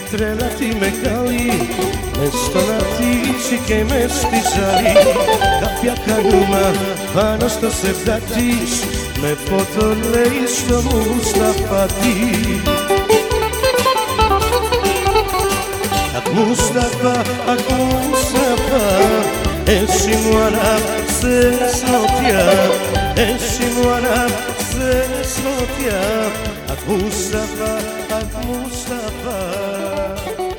τρέλα τη μεγάλη, μες στον Αρτίτσι και μες στη Ζαρή. Κάποια καλούμα πάνω στο σερτάτης, με φώτο λέει στο Μουσταφάτι. Αχ Μουσταφά, αχ Μουσταφά, εσύ μου ανάψες νότια, εσύ μου ανάψες νότια. Αχ Μουσταφά, αχ Μουσταφά.